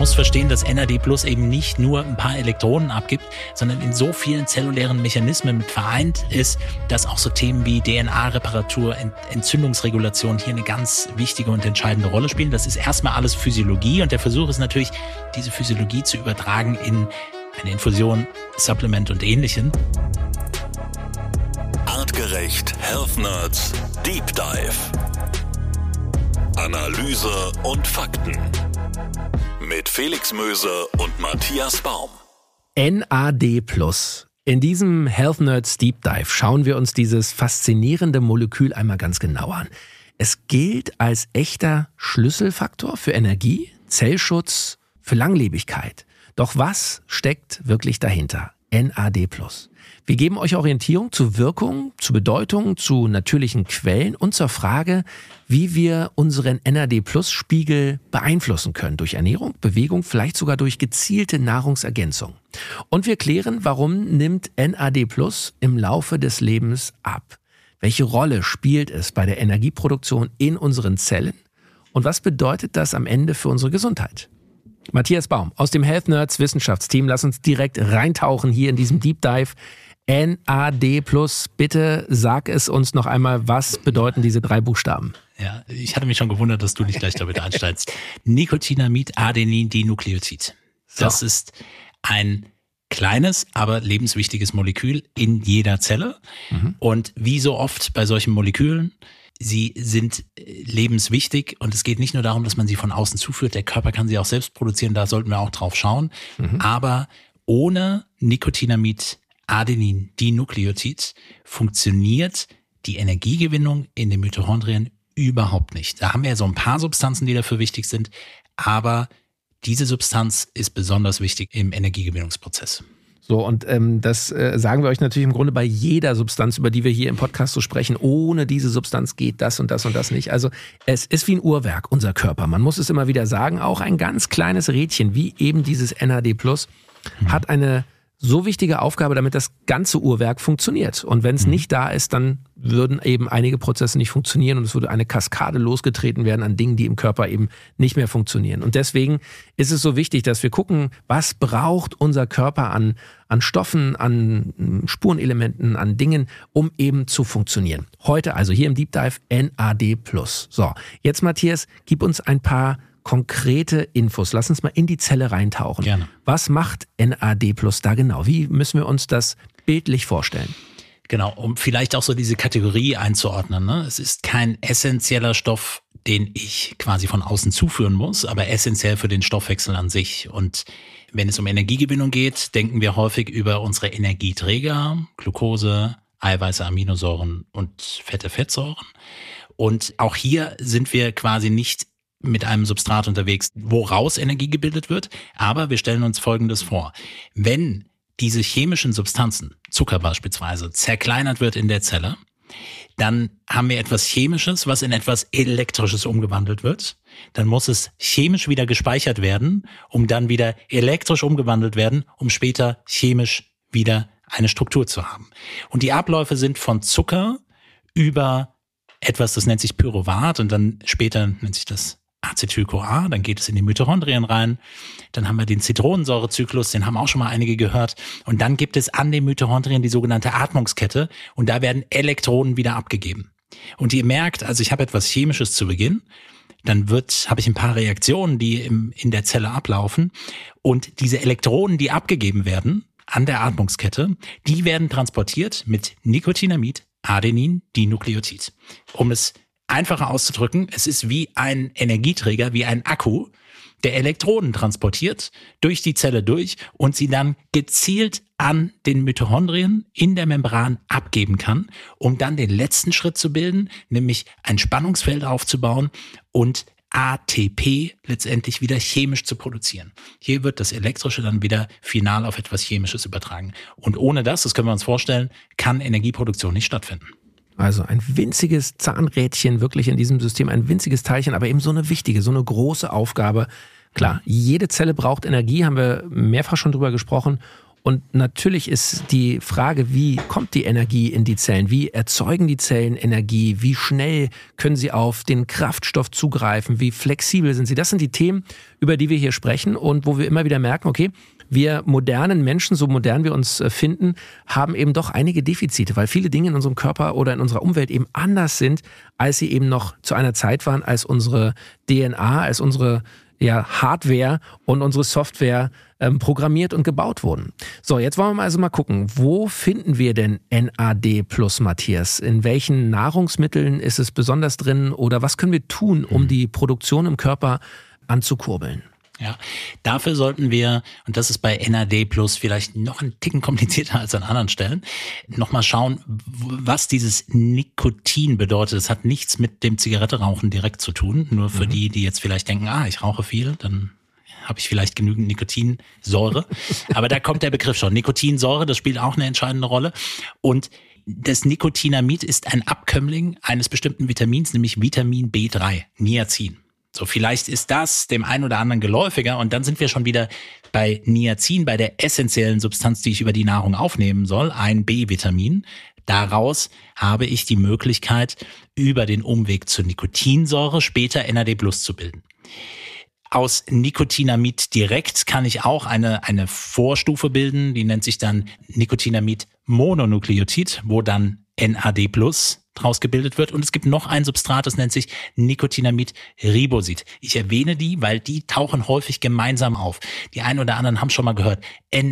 muss verstehen, dass NAD+ eben nicht nur ein paar Elektronen abgibt, sondern in so vielen zellulären Mechanismen mit vereint ist, dass auch so Themen wie DNA-Reparatur, Entzündungsregulation hier eine ganz wichtige und entscheidende Rolle spielen. Das ist erstmal alles Physiologie und der Versuch ist natürlich, diese Physiologie zu übertragen in eine Infusion, Supplement und Ähnlichem. Artgerecht Health Nerds Deep Dive. Analyse und Fakten. Mit Felix Möse und Matthias Baum. NAD+. In diesem Health Nerds Deep Dive schauen wir uns dieses faszinierende Molekül einmal ganz genau an. Es gilt als echter Schlüsselfaktor für Energie, Zellschutz, für Langlebigkeit. Doch was steckt wirklich dahinter? NAD+. Wir geben euch Orientierung zu Wirkung, zu Bedeutung, zu natürlichen Quellen und zur Frage, wie wir unseren NAD+-Spiegel beeinflussen können. Durch Ernährung, Bewegung, vielleicht sogar durch gezielte Nahrungsergänzung. Und wir klären, warum nimmt NAD+ im Laufe des Lebens ab? Welche Rolle spielt es bei der Energieproduktion in unseren Zellen? Und was bedeutet das am Ende für unsere Gesundheit? Matthias Baum aus dem Health Nerds Wissenschaftsteam. Lass uns direkt reintauchen hier in diesem Deep Dive. NAD+, bitte sag es uns noch einmal, was bedeuten diese 3 Buchstaben? Ja, ich hatte mich schon gewundert, dass du nicht gleich damit einsteigst. Nicotinamid Adenin Dinukleotid. Das ist ein kleines, aber lebenswichtiges Molekül in jeder Zelle. Und wie so oft bei solchen Molekülen, sie sind lebenswichtig und es geht nicht nur darum, dass man sie von außen zuführt. Der Körper kann sie auch selbst produzieren, da sollten wir auch drauf schauen. Aber ohne Nicotinamid Adenin Dinukleotid funktioniert die Energiegewinnung in den Mitochondrien überhaupt nicht. Da haben wir ja so ein paar Substanzen, die dafür wichtig sind, aber diese Substanz ist besonders wichtig im Energiegewinnungsprozess. So, und das sagen wir euch natürlich im Grunde bei jeder Substanz, über die wir hier im Podcast so sprechen. Ohne diese Substanz geht das und das und das nicht. Also es ist wie ein Uhrwerk, unser Körper. Man muss es immer wieder sagen, auch ein ganz kleines Rädchen, wie eben dieses NAD+, hat eine so wichtige Aufgabe, damit das ganze Uhrwerk funktioniert. Und wenn es nicht da ist, dann würden eben einige Prozesse nicht funktionieren und es würde eine Kaskade losgetreten werden an Dingen, die im Körper eben nicht mehr funktionieren. Und deswegen ist es so wichtig, dass wir gucken, was braucht unser Körper an Stoffen, an Spurenelementen, an Dingen, um eben zu funktionieren. Heute also hier im Deep Dive NAD+. So, jetzt Matthias, gib uns ein paar konkrete Infos. Lass uns mal in die Zelle reintauchen. Gerne. Was macht NAD+ da genau? Wie müssen wir uns das bildlich vorstellen? Genau, um vielleicht auch so diese Kategorie einzuordnen. Ne? Es ist kein essentieller Stoff, den ich quasi von außen zuführen muss, aber essentiell für den Stoffwechsel an sich. Und wenn es um Energiegewinnung geht, denken wir häufig über unsere Energieträger, Glucose, Eiweiße, Aminosäuren und fette Fettsäuren. Und auch hier sind wir quasi nicht mit einem Substrat unterwegs, woraus Energie gebildet wird. Aber wir stellen uns Folgendes vor. Wenn diese chemischen Substanzen, Zucker beispielsweise, zerkleinert wird in der Zelle, dann haben wir etwas Chemisches, was in etwas Elektrisches umgewandelt wird. Dann muss es chemisch wieder gespeichert werden, um dann wieder elektrisch umgewandelt werden, um später chemisch wieder eine Struktur zu haben. Und die Abläufe sind von Zucker über etwas, das nennt sich Pyruvat und dann später nennt sich das Acetyl-CoA, dann geht es in die Mitochondrien rein, dann haben wir den Zitronensäurezyklus, den haben auch schon mal einige gehört und dann gibt es an den Mitochondrien die sogenannte Atmungskette und da werden Elektronen wieder abgegeben. Und ihr merkt, also ich habe etwas Chemisches zu Beginn, dann habe ich ein paar Reaktionen, die in der Zelle ablaufen und diese Elektronen, die abgegeben werden an der Atmungskette, die werden transportiert mit Nicotinamid Adenin Dinukleotid. Um es einfacher auszudrücken, es ist wie ein Energieträger, wie ein Akku, der Elektronen transportiert durch die Zelle durch und sie dann gezielt an den Mitochondrien in der Membran abgeben kann, um dann den letzten Schritt zu bilden, nämlich ein Spannungsfeld aufzubauen und ATP letztendlich wieder chemisch zu produzieren. Hier wird das Elektrische dann wieder final auf etwas Chemisches übertragen. Und ohne das können wir uns vorstellen, kann Energieproduktion nicht stattfinden. Also ein winziges Zahnrädchen wirklich in diesem System, ein winziges Teilchen, aber eben so eine wichtige, so eine große Aufgabe. Klar, jede Zelle braucht Energie, haben wir mehrfach schon drüber gesprochen. Und natürlich ist die Frage, wie kommt die Energie in die Zellen? Wie erzeugen die Zellen Energie? Wie schnell können sie auf den Kraftstoff zugreifen? Wie flexibel sind sie? Das sind die Themen, über die wir hier sprechen und wo wir immer wieder merken, okay, wir modernen Menschen, so modern wir uns finden, haben eben doch einige Defizite, weil viele Dinge in unserem Körper oder in unserer Umwelt eben anders sind, als sie eben noch zu einer Zeit waren, als unsere DNA, als unsere Hardware und unsere Software programmiert und gebaut wurden. So, jetzt wollen wir also mal gucken, wo finden wir denn NAD+, Matthias? In welchen Nahrungsmitteln ist es besonders drin oder was können wir tun, um die Produktion im Körper anzukurbeln? Ja, dafür sollten wir, und das ist bei NAD+ vielleicht noch ein Ticken komplizierter als an anderen Stellen, nochmal schauen, was dieses Nikotin bedeutet. Das hat nichts mit dem Zigaretterauchen direkt zu tun. Nur für die jetzt vielleicht denken, ich rauche viel, dann habe ich vielleicht genügend Nikotinsäure. Aber da kommt der Begriff schon. Nikotinsäure, das spielt auch eine entscheidende Rolle. Und das Nicotinamid ist ein Abkömmling eines bestimmten Vitamins, nämlich Vitamin B3, Niacin. So, vielleicht ist das dem einen oder anderen geläufiger und dann sind wir schon wieder bei Niacin, bei der essentiellen Substanz, die ich über die Nahrung aufnehmen soll, ein B-Vitamin. Daraus habe ich die Möglichkeit, über den Umweg zur Nikotinsäure später NAD+ zu bilden. Aus Nicotinamid direkt kann ich auch eine Vorstufe bilden, die nennt sich dann Nicotinamid-Mononukleotid, wo dann NAD+ draus gebildet wird. Und es gibt noch ein Substrat, das nennt sich Nicotinamid-Ribosid. Ich erwähne die, weil die tauchen häufig gemeinsam auf. Die einen oder anderen haben schon mal gehört,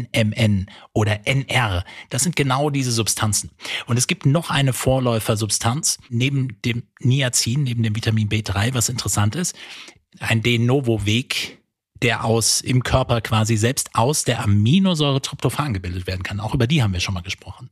NMN oder NR. Das sind genau diese Substanzen. Und es gibt noch eine Vorläufersubstanz neben dem Niacin, neben dem Vitamin B3, was interessant ist. Ein De Novo-Weg, der im Körper quasi selbst aus der Aminosäure Tryptophan gebildet werden kann. Auch über die haben wir schon mal gesprochen.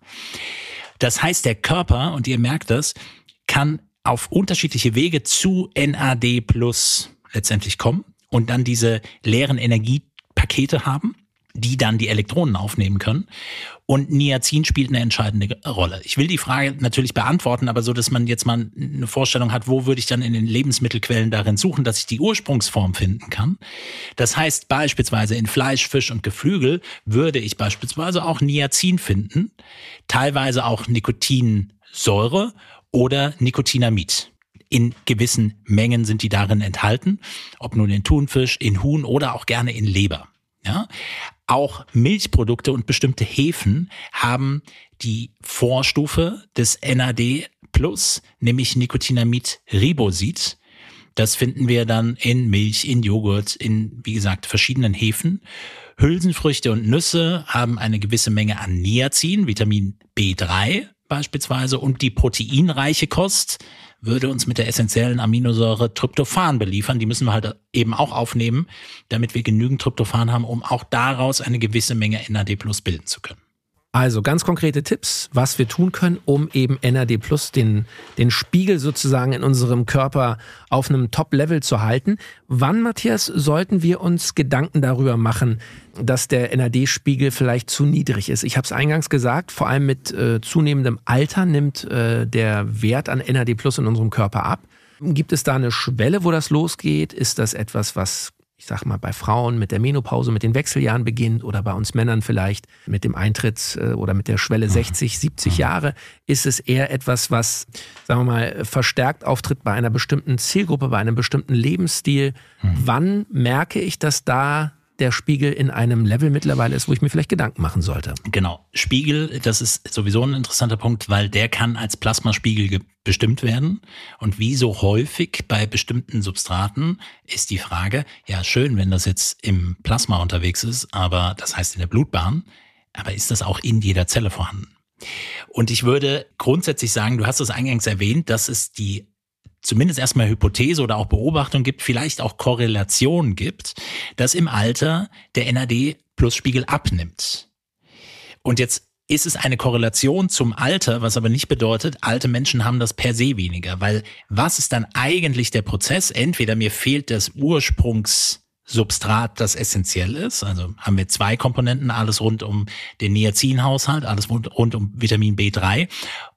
Das heißt, der Körper, und ihr merkt das, kann auf unterschiedliche Wege zu NAD+ letztendlich kommen und dann diese leeren Energiepakete haben, die dann die Elektronen aufnehmen können. Und Niacin spielt eine entscheidende Rolle. Ich will die Frage natürlich beantworten, aber so, dass man jetzt mal eine Vorstellung hat, wo würde ich dann in den Lebensmittelquellen darin suchen, dass ich die Ursprungsform finden kann. Das heißt beispielsweise in Fleisch, Fisch und Geflügel würde ich beispielsweise auch Niacin finden, teilweise auch Nikotinsäure oder Nicotinamid. In gewissen Mengen sind die darin enthalten, ob nun in Thunfisch, in Huhn oder auch gerne in Leber. Ja? Auch Milchprodukte und bestimmte Hefen haben die Vorstufe des NAD+, nämlich Nicotinamid-Ribosid. Das finden wir dann in Milch, in Joghurt, in, wie gesagt, verschiedenen Hefen. Hülsenfrüchte und Nüsse haben eine gewisse Menge an Niacin, Vitamin B3 beispielsweise, und die proteinreiche Kost würde uns mit der essentiellen Aminosäure Tryptophan beliefern. Die müssen wir halt eben auch aufnehmen, damit wir genügend Tryptophan haben, um auch daraus eine gewisse Menge NAD+ bilden zu können. Also ganz konkrete Tipps, was wir tun können, um eben NAD+, den Spiegel sozusagen in unserem Körper auf einem Top-Level zu halten. Wann, Matthias, sollten wir uns Gedanken darüber machen, dass der NAD-Spiegel vielleicht zu niedrig ist? Ich habe es eingangs gesagt, vor allem mit zunehmendem Alter nimmt der Wert an NAD+ in unserem Körper ab. Gibt es da eine Schwelle, wo das losgeht? Ist das etwas, was, ich sag mal, bei Frauen mit der Menopause, mit den Wechseljahren beginnt oder bei uns Männern vielleicht mit dem Eintritt oder mit der Schwelle 60, 70 Jahre? Ist es eher etwas, was, sagen wir mal, verstärkt auftritt bei einer bestimmten Zielgruppe, bei einem bestimmten Lebensstil? Wann merke ich, dass da der Spiegel in einem Level mittlerweile ist, wo ich mir vielleicht Gedanken machen sollte? Genau. Spiegel, das ist sowieso ein interessanter Punkt, weil der kann als Plasmaspiegel bestimmt werden. Und wie so häufig bei bestimmten Substraten ist die Frage, ja schön, wenn das jetzt im Plasma unterwegs ist, aber das heißt in der Blutbahn, aber ist das auch in jeder Zelle vorhanden? Und ich würde grundsätzlich sagen, du hast es eingangs erwähnt, dass es die zumindest erstmal Hypothese oder auch Beobachtung gibt, vielleicht auch Korrelation gibt, dass im Alter der NAD+-Spiegel abnimmt. Und jetzt ist es eine Korrelation zum Alter, was aber nicht bedeutet, alte Menschen haben das per se weniger, weil was ist dann eigentlich der Prozess? Entweder mir fehlt das Ursprungssubstrat, das essentiell ist, also haben wir zwei Komponenten, alles rund um den Niacin-Haushalt, alles rund um Vitamin B3,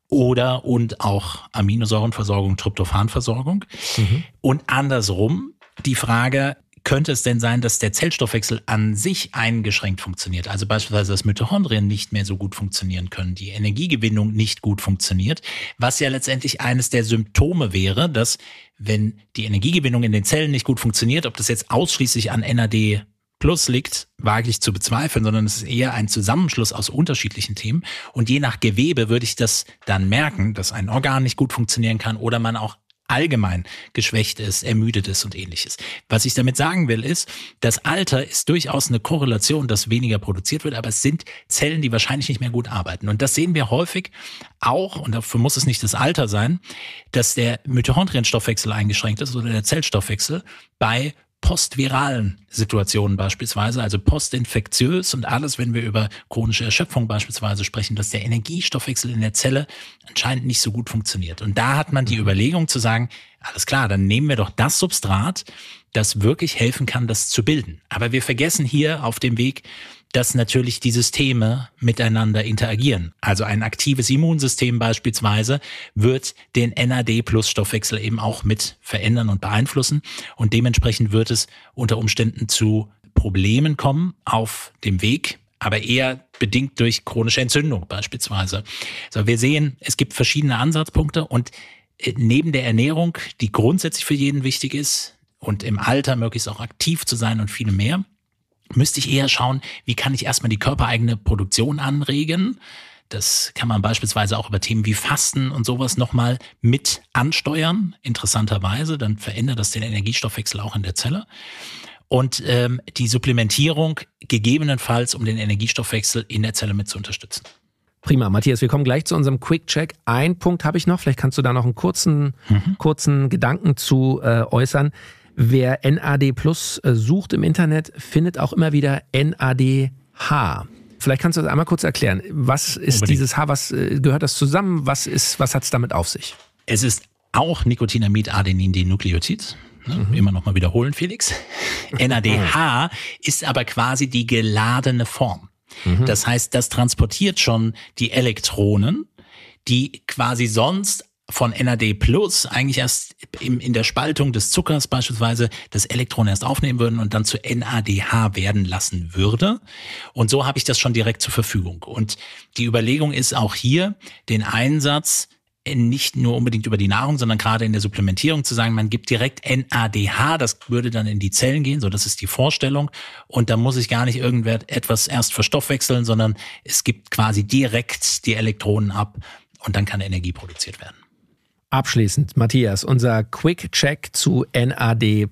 und auch Aminosäurenversorgung, Tryptophanversorgung. Und andersrum die Frage, könnte es denn sein, dass der Zellstoffwechsel an sich eingeschränkt funktioniert? Also beispielsweise, dass Mitochondrien nicht mehr so gut funktionieren können, die Energiegewinnung nicht gut funktioniert, was ja letztendlich eines der Symptome wäre, dass wenn die Energiegewinnung in den Zellen nicht gut funktioniert, ob das jetzt ausschließlich an NAD+ liegt, wage ich zu bezweifeln, sondern es ist eher ein Zusammenschluss aus unterschiedlichen Themen. Und je nach Gewebe würde ich das dann merken, dass ein Organ nicht gut funktionieren kann oder man auch allgemein geschwächt ist, ermüdet ist und ähnliches. Was ich damit sagen will, ist, das Alter ist durchaus eine Korrelation, dass weniger produziert wird, aber es sind Zellen, die wahrscheinlich nicht mehr gut arbeiten. Und das sehen wir häufig auch, und dafür muss es nicht das Alter sein, dass der Mitochondrienstoffwechsel eingeschränkt ist oder der Zellstoffwechsel bei postviralen Situationen beispielsweise, also postinfektiös und alles, wenn wir über chronische Erschöpfung beispielsweise sprechen, dass der Energiestoffwechsel in der Zelle anscheinend nicht so gut funktioniert. Und da hat man die Überlegung zu sagen, alles klar, dann nehmen wir doch das Substrat, das wirklich helfen kann, das zu bilden. Aber wir vergessen hier auf dem Weg, dass natürlich die Systeme miteinander interagieren. Also ein aktives Immunsystem beispielsweise wird den NAD+-Stoffwechsel eben auch mit verändern und beeinflussen. Und dementsprechend wird es unter Umständen zu Problemen kommen auf dem Weg, aber eher bedingt durch chronische Entzündung beispielsweise. Also wir sehen, es gibt verschiedene Ansatzpunkte und neben der Ernährung, die grundsätzlich für jeden wichtig ist und im Alter möglichst auch aktiv zu sein und viele mehr, müsste ich eher schauen, wie kann ich erstmal die körpereigene Produktion anregen. Das kann man beispielsweise auch über Themen wie Fasten und sowas nochmal mit ansteuern, interessanterweise. Dann verändert das den Energiestoffwechsel auch in der Zelle. Und die Supplementierung gegebenenfalls, um den Energiestoffwechsel in der Zelle mit zu unterstützen. Prima, Matthias, wir kommen gleich zu unserem Quick-Check. Ein Punkt habe ich noch, vielleicht kannst du da noch einen kurzen Gedanken zu äußern. Wer NAD+ sucht im Internet, findet auch immer wieder NADH. Vielleicht kannst du das einmal kurz erklären. Was ist dieses H? Was gehört das zusammen? Was hat es damit auf sich? Es ist auch Nicotinamid-Adenin-Dinukleotid. Immer noch mal wiederholen, Felix. NADH ist aber quasi die geladene Form. Das heißt, das transportiert schon die Elektronen, die quasi sonst von NAD+ eigentlich erst in der Spaltung des Zuckers beispielsweise das Elektron erst aufnehmen würden und dann zu NADH werden lassen würde. Und so habe ich das schon direkt zur Verfügung. Und die Überlegung ist auch hier, den Einsatz nicht nur unbedingt über die Nahrung, sondern gerade in der Supplementierung zu sagen, man gibt direkt NADH, das würde dann in die Zellen gehen, so das ist die Vorstellung. Und da muss ich gar nicht etwas erst verstoffwechseln, sondern es gibt quasi direkt die Elektronen ab und dann kann Energie produziert werden. Abschließend, Matthias, unser Quick-Check zu NAD+.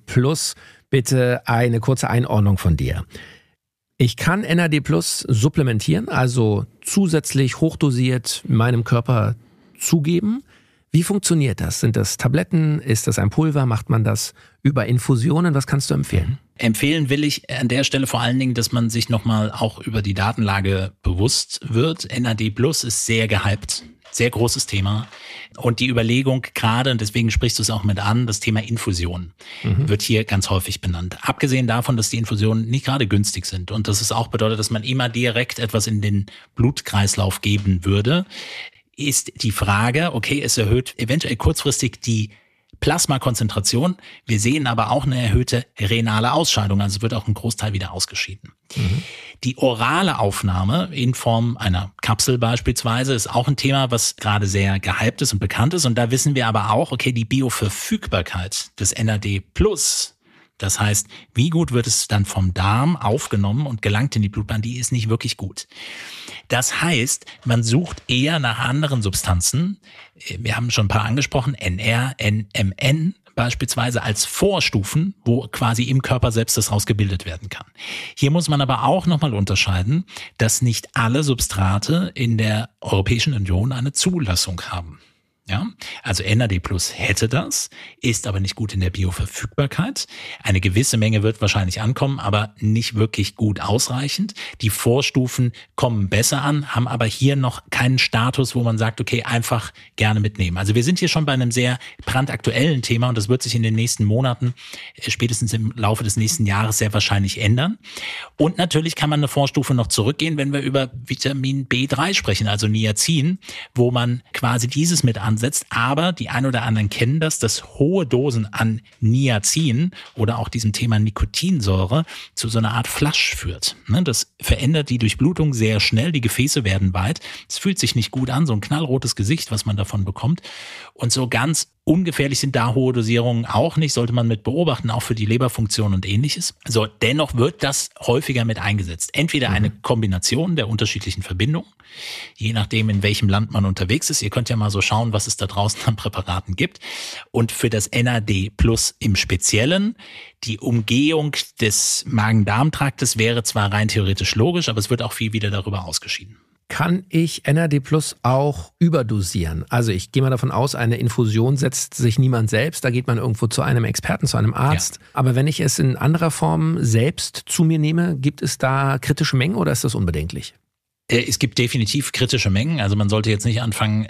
Bitte eine kurze Einordnung von dir. Ich kann NAD+ supplementieren, also zusätzlich hochdosiert meinem Körper zugeben. Wie funktioniert das? Sind das Tabletten? Ist das ein Pulver? Macht man das über Infusionen? Was kannst du empfehlen? Empfehlen will ich an der Stelle vor allen Dingen, dass man sich nochmal auch über die Datenlage bewusst wird. NAD+ ist sehr gehypt. Sehr großes Thema. Und die Überlegung gerade, und deswegen sprichst du es auch mit an, das Thema Infusion wird hier ganz häufig benannt. Abgesehen davon, dass die Infusionen nicht gerade günstig sind und dass es auch bedeutet, dass man immer direkt etwas in den Blutkreislauf geben würde, ist die Frage, okay, es erhöht eventuell kurzfristig die Plasmakonzentration. Wir sehen aber auch eine erhöhte renale Ausscheidung, also es wird auch ein Großteil wieder ausgeschieden. Die orale Aufnahme in Form einer Kapsel beispielsweise ist auch ein Thema, was gerade sehr gehypt ist und bekannt ist. Und da wissen wir aber auch, okay, die Bioverfügbarkeit des NAD+, das heißt, wie gut wird es dann vom Darm aufgenommen und gelangt in die Blutbahn, die ist nicht wirklich gut. Das heißt, man sucht eher nach anderen Substanzen. Wir haben schon ein paar angesprochen, NR, NMN beispielsweise als Vorstufen, wo quasi im Körper selbst das rausgebildet werden kann. Hier muss man aber auch nochmal unterscheiden, dass nicht alle Substrate in der Europäischen Union eine Zulassung haben. Ja, also NAD+ hätte das, ist aber nicht gut in der Bioverfügbarkeit. Eine gewisse Menge wird wahrscheinlich ankommen, aber nicht wirklich gut ausreichend. Die Vorstufen kommen besser an, haben aber hier noch keinen Status, wo man sagt, okay, einfach gerne mitnehmen. Also wir sind hier schon bei einem sehr brandaktuellen Thema und das wird sich in den nächsten Monaten, spätestens im Laufe des nächsten Jahres sehr wahrscheinlich ändern. Und natürlich kann man eine Vorstufe noch zurückgehen, wenn wir über Vitamin B3 sprechen, also Niacin, wo man quasi dieses mit ansetzt ansetzt. Aber die ein oder anderen kennen dass hohe Dosen an Niacin oder auch diesem Thema Nikotinsäure zu so einer Art Flash führt. Das verändert die Durchblutung sehr schnell, die Gefäße werden weit. Es fühlt sich nicht gut an, so ein knallrotes Gesicht, was man davon bekommt. Und so ganz ungefährlich sind da hohe Dosierungen auch nicht, sollte man mit beobachten, auch für die Leberfunktion und ähnliches. So, dennoch wird das häufiger mit eingesetzt. Entweder eine Kombination der unterschiedlichen Verbindungen, je nachdem, in welchem Land man unterwegs ist. Ihr könnt ja mal so schauen, was es da draußen an Präparaten gibt. Und für das NAD+ im Speziellen, die Umgehung des Magen-Darm-Traktes wäre zwar rein theoretisch logisch, aber es wird auch viel wieder darüber ausgeschieden. Kann ich NAD+ auch überdosieren? Also ich gehe mal davon aus, eine Infusion setzt sich niemand selbst, da geht man irgendwo zu einem Experten, zu einem Arzt. Ja. Aber wenn ich es in anderer Form selbst zu mir nehme, gibt es da kritische Mengen oder ist das unbedenklich? Es gibt definitiv kritische Mengen, also man sollte jetzt nicht anfangen,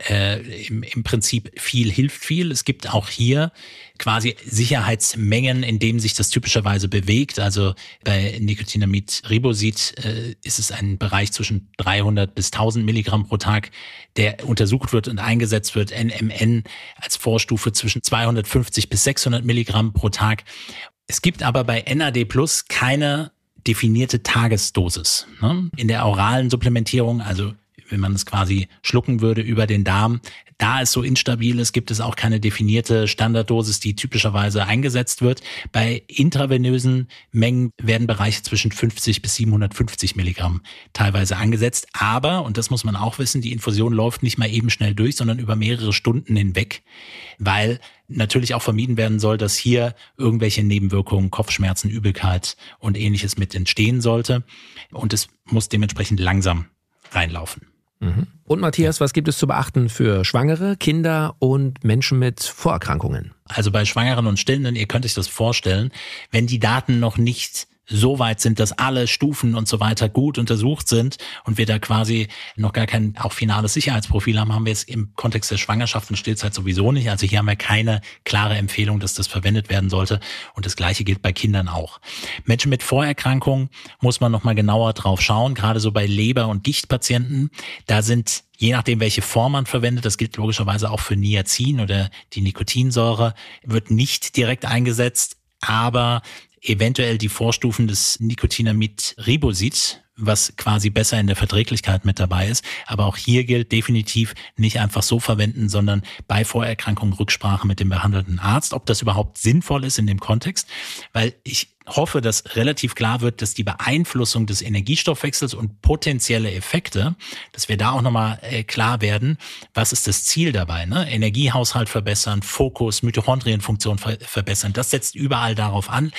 im Prinzip viel hilft viel. Es gibt auch hier quasi Sicherheitsmengen, in denen sich das typischerweise bewegt. Also bei Nicotinamid Ribosid ist es ein Bereich zwischen 300 bis 1000 Milligramm pro Tag, der untersucht wird und eingesetzt wird. NMN als Vorstufe zwischen 250 bis 600 Milligramm pro Tag. Es gibt aber bei NAD+ keine definierte Tagesdosis. In der oralen Supplementierung, also wenn man es quasi schlucken würde über den Darm, da es so instabil ist, gibt es auch keine definierte Standarddosis, die typischerweise eingesetzt wird. Bei intravenösen Mengen werden Bereiche zwischen 50 bis 750 Milligramm teilweise angesetzt. Aber, und das muss man auch wissen, die Infusion läuft nicht mal eben schnell durch, sondern über mehrere Stunden hinweg, weil natürlich auch vermieden werden soll, dass hier irgendwelche Nebenwirkungen, Kopfschmerzen, Übelkeit und ähnliches mit entstehen sollte. Und es muss dementsprechend langsam reinlaufen. Und Matthias, was gibt es zu beachten für Schwangere, Kinder und Menschen mit Vorerkrankungen? Also bei Schwangeren und Stillenden, ihr könnt euch das vorstellen, wenn die Daten noch nicht so weit sind, dass alle Stufen und so weiter gut untersucht sind und wir da quasi noch gar kein auch finales Sicherheitsprofil haben, haben wir es im Kontext der Schwangerschaft und Stillzeit sowieso nicht. Also hier haben wir keine klare Empfehlung, dass das verwendet werden sollte und das Gleiche gilt bei Kindern auch. Menschen mit Vorerkrankungen muss man nochmal genauer drauf schauen, gerade so bei Leber- und Gichtpatienten, da sind je nachdem, welche Form man verwendet, das gilt logischerweise auch für Niacin oder die Nikotinsäure, wird nicht direkt eingesetzt, aber eventuell die Vorstufen des Nicotinamid Ribosid, was quasi besser in der Verträglichkeit mit dabei ist. Aber auch hier gilt definitiv nicht einfach so verwenden, sondern bei Vorerkrankungen Rücksprache mit dem behandelnden Arzt, ob das überhaupt sinnvoll ist in dem Kontext. Weil ich hoffe, dass relativ klar wird, dass die Beeinflussung des Energiestoffwechsels und potenzielle Effekte, dass wir da auch nochmal klar werden, was ist das Ziel dabei, ne? Energiehaushalt verbessern, Fokus, Mitochondrienfunktion verbessern. Das setzt überall darauf an.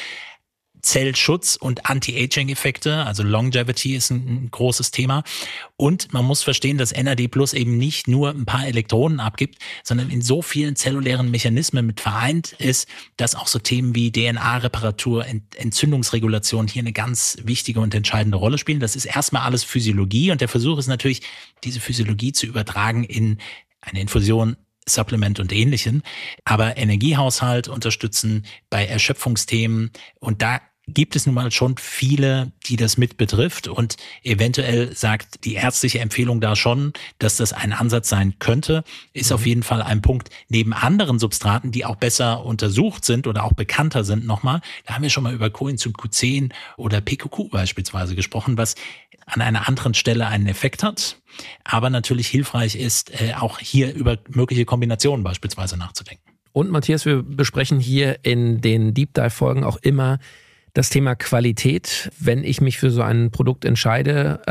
Zellschutz und Anti-Aging-Effekte, also Longevity ist ein großes Thema. Und man muss verstehen, dass NAD+ eben nicht nur ein paar Elektronen abgibt, sondern in so vielen zellulären Mechanismen mit vereint ist, dass auch so Themen wie DNA-Reparatur, Entzündungsregulation hier eine ganz wichtige und entscheidende Rolle spielen. Das ist erstmal alles Physiologie und der Versuch ist natürlich, diese Physiologie zu übertragen in eine Infusion, Supplement und Ähnlichem, aber Energiehaushalt unterstützen bei Erschöpfungsthemen und da gibt es nun mal schon viele, die das mit betrifft und eventuell sagt die ärztliche Empfehlung da schon, dass das ein Ansatz sein könnte, ist auf jeden Fall ein Punkt. Neben anderen Substraten, die auch besser untersucht sind oder auch bekannter sind nochmal, da haben wir schon mal über Coenzym Q10 oder PQQ beispielsweise gesprochen, was an einer anderen Stelle einen Effekt hat, aber natürlich hilfreich ist, auch hier über mögliche Kombinationen beispielsweise nachzudenken. Und Matthias, wir besprechen hier in den Deep Dive Folgen auch immer das Thema Qualität, wenn ich mich für so ein Produkt entscheide.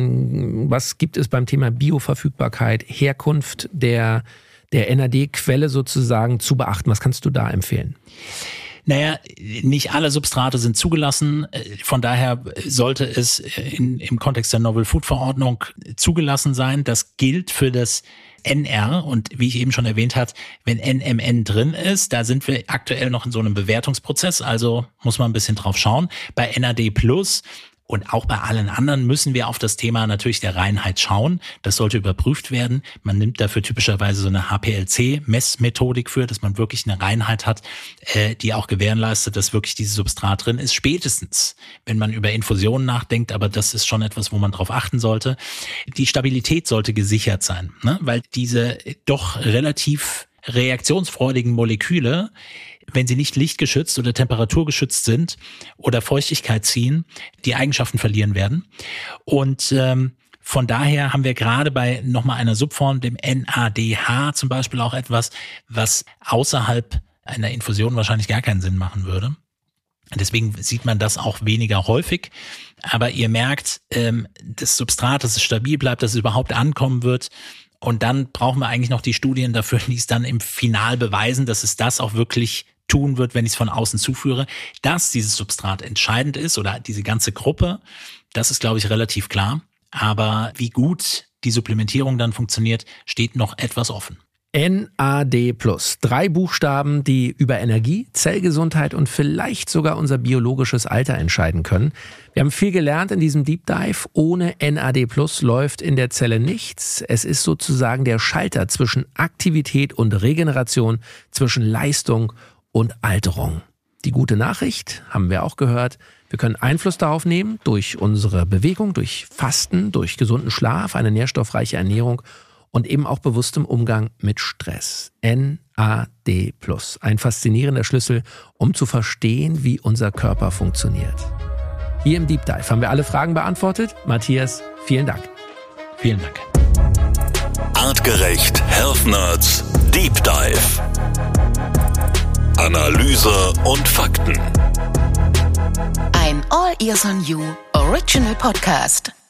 Was gibt es beim Thema Bioverfügbarkeit, Herkunft der NAD-Quelle sozusagen zu beachten? Was kannst du da empfehlen? Naja, nicht alle Substrate sind zugelassen. Von daher sollte es im Kontext der Novel Food Verordnung zugelassen sein. Das gilt für das NR und wie ich eben schon erwähnt habe, wenn NMN drin ist, da sind wir aktuell noch in so einem Bewertungsprozess, also muss man ein bisschen drauf schauen. Bei NAD+ Und auch bei allen anderen müssen wir auf das Thema natürlich der Reinheit schauen. Das sollte überprüft werden. Man nimmt dafür typischerweise so eine HPLC-Messmethodik für, dass man wirklich eine Reinheit hat, die auch gewährleistet, dass wirklich dieses Substrat drin ist. Spätestens, wenn man über Infusionen nachdenkt, aber das ist schon etwas, wo man drauf achten sollte. Die Stabilität sollte gesichert sein, ne? Weil diese doch relativ reaktionsfreudigen Moleküle, wenn sie nicht lichtgeschützt oder temperaturgeschützt sind oder Feuchtigkeit ziehen, die Eigenschaften verlieren werden. Und von daher haben wir gerade bei nochmal einer Subform, dem NADH zum Beispiel, auch etwas, was außerhalb einer Infusion wahrscheinlich gar keinen Sinn machen würde. Deswegen sieht man das auch weniger häufig. Aber ihr merkt, das Substrat, dass es stabil bleibt, dass es überhaupt ankommen wird. Und dann brauchen wir eigentlich noch die Studien dafür, die es dann im Final beweisen, dass es das auch wirklich tun wird, wenn ich es von außen zuführe. Dass dieses Substrat entscheidend ist oder diese ganze Gruppe, das ist, glaube ich, relativ klar. Aber wie gut die Supplementierung dann funktioniert, steht noch etwas offen. NAD+. 3 Buchstaben, die über Energie, Zellgesundheit und vielleicht sogar unser biologisches Alter entscheiden können. Wir haben viel gelernt in diesem Deep Dive. Ohne NAD+ läuft in der Zelle nichts. Es ist sozusagen der Schalter zwischen Aktivität und Regeneration, zwischen Leistung und Alterung. Die gute Nachricht, haben wir auch gehört, wir können Einfluss darauf nehmen durch unsere Bewegung, durch Fasten, durch gesunden Schlaf, eine nährstoffreiche Ernährung und eben auch bewusstem Umgang mit Stress. NAD+. Ein faszinierender Schlüssel, um zu verstehen, wie unser Körper funktioniert. Hier im Deep Dive haben wir alle Fragen beantwortet. Matthias, vielen Dank. Vielen Dank. Artgerecht Health Nerds Deep Dive. Analyse und Fakten. Ein All Ears on You Original Podcast.